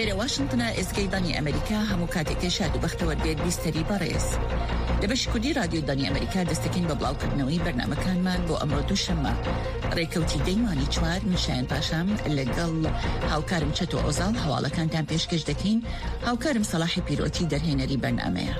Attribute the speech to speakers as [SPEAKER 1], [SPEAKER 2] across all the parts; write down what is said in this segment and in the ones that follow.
[SPEAKER 1] ئێرە واشنگتنە ئێسکەی دانی ئەمریکا هەموو کاتێک شاد و بەختەوە بێت بیستەری بەڕێز لە بەشی کوردی رادیۆ دانی ئەمریکا دەستەکەین بە بڵاوکردنەوەی بەرنامەکانمان بۆ ئەمڕۆ دووشەممە ڕێکەوتی دەیمانی چوار میشایان پاشام لەگەڵ هاوکارم چەتۆ ئۆزاڵ هەواڵەکانتان پێشکەش دەکەین. هاوکارم سەلاحی پیرۆتی دەرهێنەری بەرنامەیە.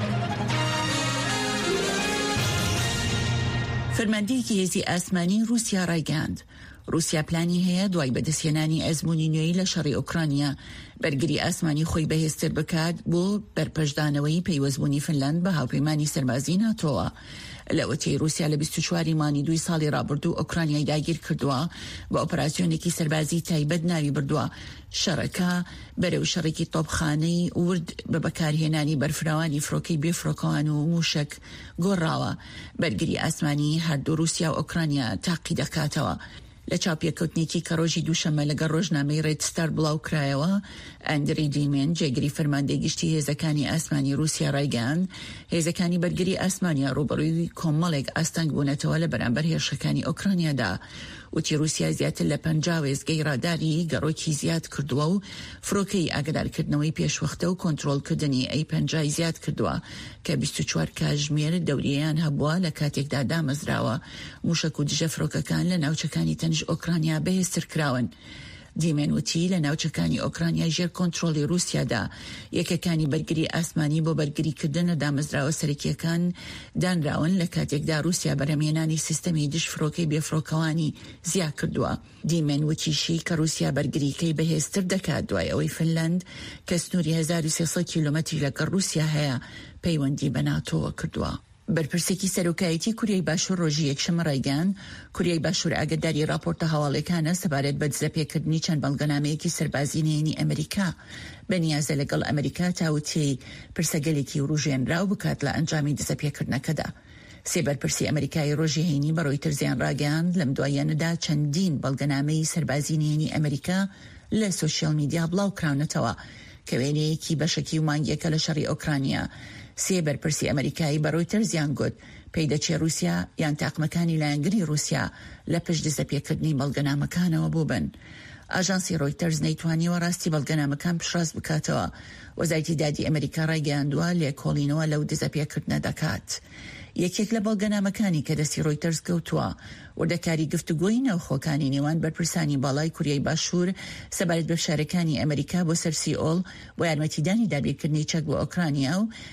[SPEAKER 1] فەرماندەیەکی هێزی ئاسمانی رووسیا ڕایگەاند رووسیا پلانی هەیە دوای بەدەستهێنانی ئەزمموی نوێی لە شەڕی ئوکرانیا بەرگری ئاسمانی خۆی بەهێزتر بکات بۆ بەرپەشدانەوەی پەیوەستبوونی فنلاند بە هاوپەیمانی سەربازی ناتۆوە. لە وەتەی رووسیا لە 24 مانی دوی ساڵی ڕابردوو ئوکرانیای داگیر کردووە بە ئۆپراسیۆنێکی سەربازی تایبەت ناوی بردووە. شەڕەکە بەرەو شەڕێکی تۆپخانەی ورد بە بەکارهێنانی بەرفراوانی فڕۆکەی بێفڕۆکەوان و موشک گۆڕاوە. بەرگری ئاسمانی هەردوو رووسیا و ئوکرانیا تاقی دەکاتەوە. لە چاپیەکەوتنێکی کە ڕۆژی دووشەمە لەگەڵ ڕۆژنامەی ڕێد ستار بڵاو کرایەوە، ئەندری دیمێن جێگری فەرماندەی گشتی هێزەکانی ئاسمانی رووسیا ڕایگەاند هێزەکانی بەرگری ئاسمانیا ڕوبەڕووی کۆمەڵێک ئاستەنگ بوونەتەوە لە بەرامبەر هێرشەکانی ئوکرانیادا. وتی رووسیا زیاتر لە 50 وێستگەی ڕاداری گەڕۆکی زیاد کردووە و فڕۆکەی ئاگدارکردنەوەی پێشوەختە و کۆنتڕۆڵکردنی A50 زیاد کردووە کە 24 کاتژمێر دەوریەیان هەبووە لە کاتێکدا دامەزراوە. موشک و دژە فڕۆکەکان لە ناوچەکانی تەنژ ئوکرانیا بەهێزتر کراون. دیمێن وتی لە ناوچەکانی ئوکرانیا ژێر کۆنتڕۆڵی رووسیادا یەکەکانی بەرگری ئاسمانی بۆ بەرگریکردن لە دامەزراوە سەرەکیەکان دانراون لە کاتێکدا رووسیا بەرهەمهێنانی سیستەمی دژ فڕۆکەی بێفڕۆکەوانی زیاد کردووە. دیمێن وتیشی کە رووسیا بەرگریکەی بەهێزتر دەکات دوای ئەوەی فنلاند کە سنووری 1300 کیلومەتری لەگەڵ رووسیا هەیە پەیوەندی بە ناتۆوە کردووە. بەرپرسێکی سەرۆکایەتی کوریای باشوور ڕۆژی یەکشەمە ڕایگەاند کوریای باشوور ئاگاداری راپۆرتە هەواڵەکانە سەبارەت بە دزەپێکردنی چەند بەڵگەنامەیەکی سەربازی نهێنی ئەمریکا بەنیازە لەگەڵ ئەمریکا تاوتی پرسەگەلێکی ڕوژێنراو بکات لە ئەنجامی دزەپێکردنەکەدا. سێ بەرپرسی ئەمریکای ڕۆژی هەینی بە ڕۆیتەر زیان ڕاگەاند لەم دواییانەدا چەندین بەڵگەنامەی سەربازی نهێنی ئەمریکا لە سۆشیال میدیا بڵاو کراونەتەوە کە وێنەیەکی بەشکی و مانگیەکە لە شەڕی ئوکرانیا. سێ بەرپرسی ئەمریکایی بە ڕۆیتەر زیان گوت پێی دەچێ رووسیا یان تاقمەکانی لایەنگری رووسیا لە پشت دزەپێکردنی بەڵگەنامەکانەوە بووبن. ئاژانسی ڕۆیتەرز نەیتوانیوە ڕاستی بەڵگەنامەکان پشڕاست بکاتەوە. وەزارەتی دادی ئەمریکا ڕایگەیاندووە لێکۆڵینەوە لەو دزەپێکردنە دەکات. یەکێک لە بەڵگەنامەکانی کە دەستی ڕۆیتەرز کەوتووە وردەکاری گفتوگۆی ناوخۆکانی نێوان بەرپرسانی باڵای کوریای باشوور سەبارەت بە فشارەکانی ئەمریکا بۆ سەر سیئۆڵ بۆ یارمەتیدانی دابیرکردنی چەک بۆ ئوکرانیا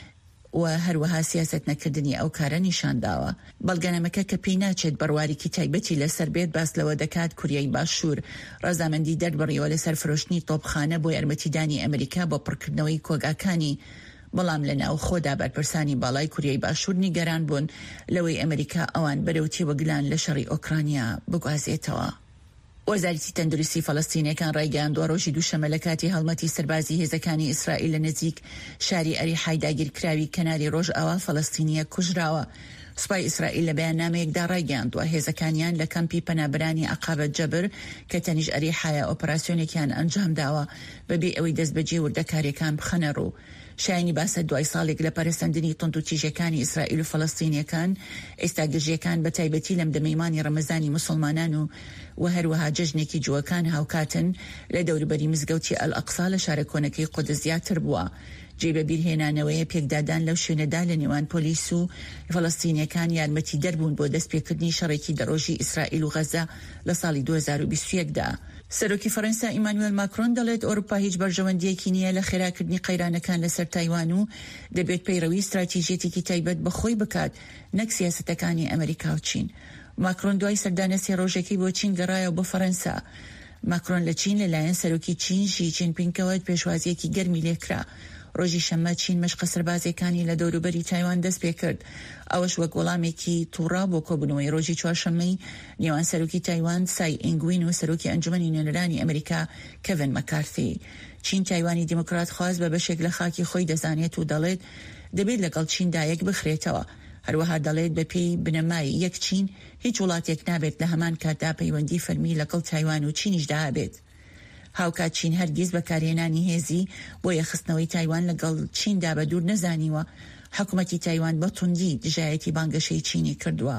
[SPEAKER 1] و هەروەها سیاست نەکردنی ئەو کارە نیشانداوە. بەڵگەنامەکە کە پێی ناچێت بڕواریکی تایبەتی لەسەر بێت باس لەوە دەکات کوریای باشوور ڕەزامەندی دەربڕیەوە لەسەر فرۆشتنی تۆپخانە بۆ یارمەتیدانی ئەمریکا بۆ پڕکردنەوەی کۆگاکانی. بەڵام لە ناو خۆدا بەرپرسانی باڵای کوریای باشوور نیگەران بوون لەوەی ئەمریکا ئەوان بەرەو تێوەگلان لە شەڕی ئوکرانیا بگوازێتەوە. وەزارەتی تەندروستی فەڵەستینیەکان ڕایگەیاندووە ڕۆژی دووشەمە لە کاتی هەڵمەتی سەربازی هێزەکانی ئیسرائیل لە نزیک شاری ئەریحای داگیرکراوی کەناری ڕۆژئاوا فەڵەستینیە کوژراوە. سوپای ئیسرائیل لە بەیاننامەیەکدا ڕایگەیاندووە هێزەکانیان لە کەمپی پەنابرانی عەقابەت جەبر کە تەنیژ ئەریحایە ئۆپەراسیۆنێکیان ئەنجام داوە بەبێ ئەوەی دەست بەجێ وردەکاریەکان بخەنە ڕوو. شایانی باسە دوای ساڵێک لە پەرەسەندنی تند و تیژەکانی ئیسرائیل و فەڵەستینیەکان ئێستا گژیەکان بە تایبەتی لەم دەمەیمانی ڕەمەزانی موسڵمانان و هەروەها جەژنێکی جووەکان هاوکاتن لە دەوروبەری مزگەوتی ئەل-ئەقسا لە شارە کۆنەکەی قودس زیاتر بووە. جێبەبیرهێنانەوەیە پێکدادان لەو شوێنەدا لە نێوان پۆلیس و فەڵەستینیەکان یارمەتی دەربوون بۆ دەستپێکردنی شەڕێکی دەڕۆژی ئیسرائیل و غەزە لە ساڵی 2021دا. سەرۆکی فەڕەنسا ئیمانوێل ماکرۆن دەڵێت ئەوروپا هیچ بەرژەوەندیەکی نییە لە خێراکردنی قەیرانەکان لەسەر تایوان و دەبێت پەیڕەوی استراتیژیەتێکی تایبەت بەخۆی بکات نەک سیاسەتەکانی ئەمریکا و چین. ماکرۆن دوای سەردانە سێ ڕۆژێکی بۆ چین گەڕایەوە بۆ فەڕەنسا. ماکرۆن لە چین لەلایەن سەرۆکی چین شی جینپینگەوە پێشوازیەکی گەرمی لێکرا. ڕۆژی شەممە چین مەشقە سەربازەکانی لە دەوروبەری تایوان دەست پێ کرد. ئەوەش وەک وەڵامێکی تووڕا بۆ کۆبوونەوەی ڕۆژی چوارشەممەی نێوان سەرۆکی تایوان سای ئینگوین و سەرۆکی ئەنجومەنی نوێنەرانی ئەمریکا کەڤن مەکارتی. چین تایوانی دیموکرات خواست بە بەشێک لە خاکی خۆی دەزانێت و دەڵێت دەبێت لەگەڵ چیندا یەک بخرێتەوە. هەروەها دەڵێت بە پێی بنەمای یەک چین هیچ وڵاتێک نابێت لە هەمان کاتدا پەیوەندی فەرمی لەگەڵ تایوان و چینیشدا هەبێت. هاوکات چین هەرگیز بەکارهێنانی هێزی بۆ یەخستنەوەی تایوان لەگەڵ چیندا بە دوور نەزانیوە. حکوومەتی تایوان بە توندی دژایەتی بانگەشەی چینی کردووە.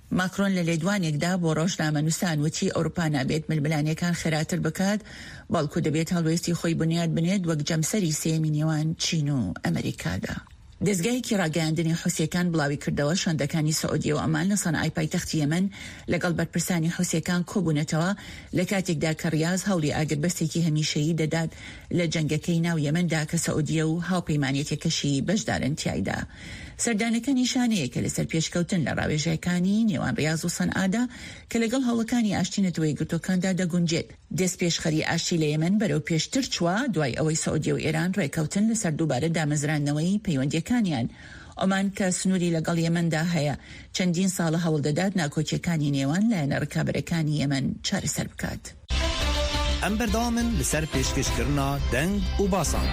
[SPEAKER 1] ماکرۆن لە لێدوانێکدا بۆ ڕۆژنامەنووسان وتی ئەوروپا نابێت ململانیەکان خێراتر بکات، بەڵکو دەبێت هەڵوێستی خۆی بنیاد بنێت وەک جەمسەری سێمی نێوان چین و ئەمریکادا. دەستگایەکی ڕاگەیاندنی حوسیەکان بڵاوی کردەوە شوێندەکانی سعودیە و ئەمان لە سەنعای پایتەختی یەمەن لەگەڵ بەرپرسانی حوسیەکان کۆبوونەتەوە لە کاتێکدا کە ریاض هەوڵی ئاگربەستێکی هەمیشەیی دەدات لە جەنگەکەی ناو یەمەندا کە سعودیە و هاوپەیمانێتێکەشی بەشدارن تیایدا. سەردانەکە نیشانەیە کە لەسەر پێشکەوتن لە ڕاوێژەکانی نێوان ریاض و سەنعادا کە لەگەڵ هەوڵەکانی ئاشتینەتەوەی گرتوەکاندا دەگونجێت. دەست پێشخەری ئاشتی لە یەمەن بەرەو پێشتر چووە دوای ئەوەی سعودیە و ئێران ڕێکەوتن لەسەر دووبارە دامەزرانەوەی پەیوەندیەکانیان. ئۆمان کە سنووری لەگەڵ یەمەندا هەیە چەندین ساڵە هەوڵ دەدات ناکۆچیەکانی نێوان لایەنە ڕکابەرەکانی یەمەن چارەسەر بکات.
[SPEAKER 2] ئەم بەردەوامن لەسەر پێشکەشکردنا دەنگ و باسان.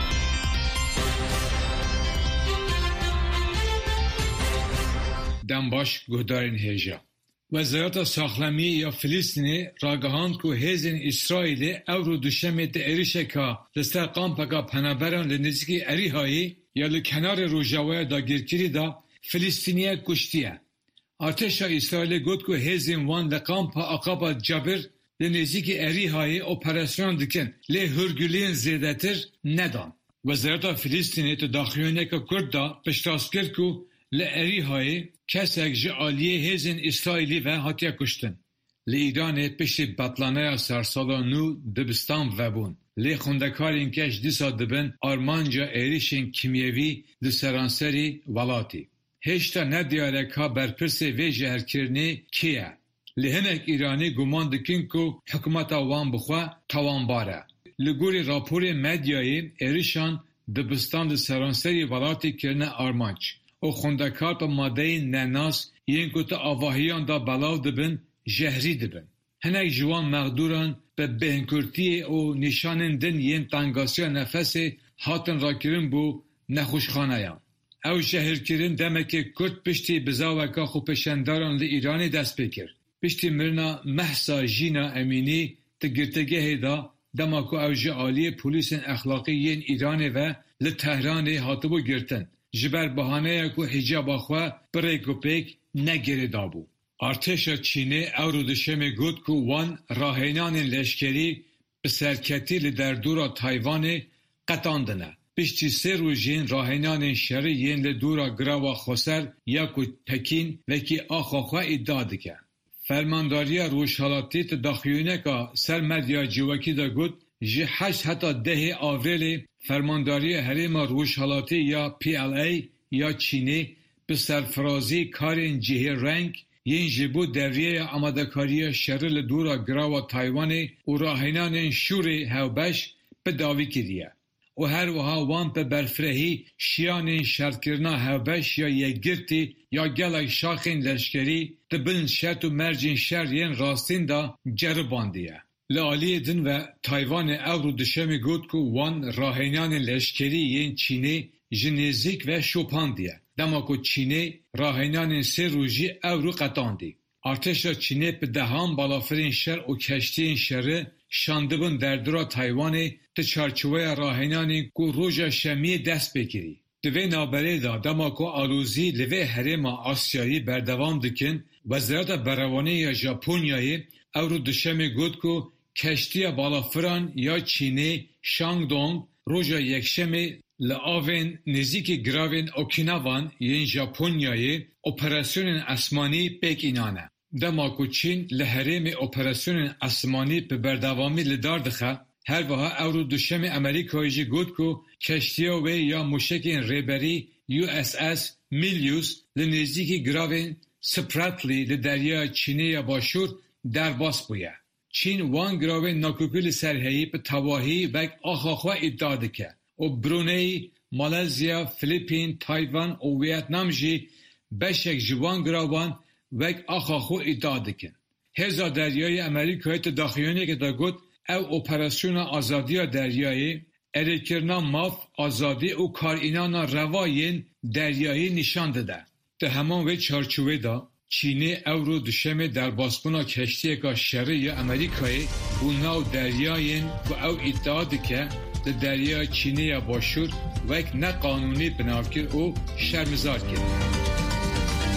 [SPEAKER 3] دەمباش گهدارین هێژە. وەزارەتە ساخلەمی یا فلیستینê راگەهاند ku hêzên İsraîlê ew ro duşemê di êrişeka li ser kampeka penaberan li nêzîkî Erîhayê ya li kenarê rojavaya dagirkirî da Filîstîniyek kuştiye. Artêşa İsraîlê got ku hêzên wan li kampa Aqaba Cabir li nêzîkî Erîhayê operasyon dikin lê hûrgiliyên zêdetir nedan. Wezareta Filîstînê di daxuyaneka Kurd da piştrast kir ku li Erîhayê kesek ji aliyê hêzên İsraîlî ve hatiye kuştin. Li İranê piştî betlanaya sersala nû dibistan vebûn. Lê xwendekarên keş dîsa dibin armanca êrişên kimyevî di seranserî welatê. Hêşta nediyareka berpirsê vê jêrkirinê kê ye? Li hinek İranî guman dikin ku hikûmeta wan bixwe tawanbar e. Li gorî raporê medyayê êrişan dibistan di seranserî welatê kirine armanc. O xwendekar pe madeyên nenas yên ku te avahiyan da belav dibin jehrî dibin. Hinek ji wan mexdûran bi bêhnkirtiyê û nîşanên din yên tangasiya nefesê hatin rakirin bû nexweşxaneyan. Ew jehirkirin demekê Kurd piştî bizaweka xwepêşandaran li Îranê dest pê kir. Piştî mirina Mehsa Jîna Emînî di girtîgehê da dema ku ew ji aliyê polîsên exlaqî yên Îranê ve li Tehranê hatibû girtin. Ji ber bahaneya ku hicaba xwe bi rêkopêk negerê dabû. Artêşa Çînê ew ro dişemê got ku wan rahênanên leşkerî bi serketî li derdora Tayvanê qetandine. Piştî sê rojên rahênanên şerî yên li dûra girava Xweser ya ku Pekîn vekî axa xwe îddia dike. Fermandariya Rojhilatê di daxuyaneka ser medya civakî de got ji 8 heta 10 avrêlê Fermandariya Herêma Rojhilatê ya PLA ya Çînê bi serfirazî karên cihêrreng yên ji bo devriyeya amadekariya şerî li dûra girava Taywanê û rahênanên şûrê hewbeş bi davî kiriye. û her wiha wan bi berfirehî şiyanên şertkirina hewbeş ya yekgirtî ya gelek şaxên leşkerî di bin şert û mercên şer yên rastîn da ceribandiye. Li aliyê din ve Taywanê ew ro dişemê got ku wan rahênanên leşkerî yên Çînê ji nêzik ve şopandiye. Dema ku Çînê rahênanên sê rojî ew ro qetandî. Artêşa Çînê bi dehan balafirên şer û keştiyên şerê şandibin derdora Taywanê di çarçoveya rahênanên ku roja şemiyê dest pê kirî. Di vê naberê da dema ku alozî li vê herêma Asyayî berdewam dikin, Wezareta Berevanî ya Japonyayê ew ro dişemê got ku keştiya balafiran ya Çînê Shandong roja yekşemê li avên nêzîkî giravên Okinawan yên Japonyayê operasyonên esmanî pêk înane. Dema ku Çîn li herêmê operasyonên esmanî bi berdewamî li dar dixe, her wiha ew ro duşemê Amerîkayê jî got ku keştiya wê ya mûşekên rêberî USS Milius li nêzîkî giravên Spratly li deryaya Çînê ya Başûr derbas bûye. Çîn wan giravên nakopî li ser heyî bi tewahî vek axa xwe îddia dike. û Brunei, Malezya, Filipîn, Tayvan û Vietnam jî beşek ji wan giravan vek axa xwe îddia dikin. Hêza Deryayê Amerîkayê di daxuyanekê de got ew operasyona azadiya deryayê, erêkirina mav, azadî û karînana reva yên deryayê nîşan dide. Di heman vê çarçovê da Çînê ew ro dişemê derbasbûna keştiyeka şerî ya Amerîkayê û nav deryayên ku ew îddia dike li deryaya Çînê ya Başûr wek neqanûnî binavkir û şermizar kirin.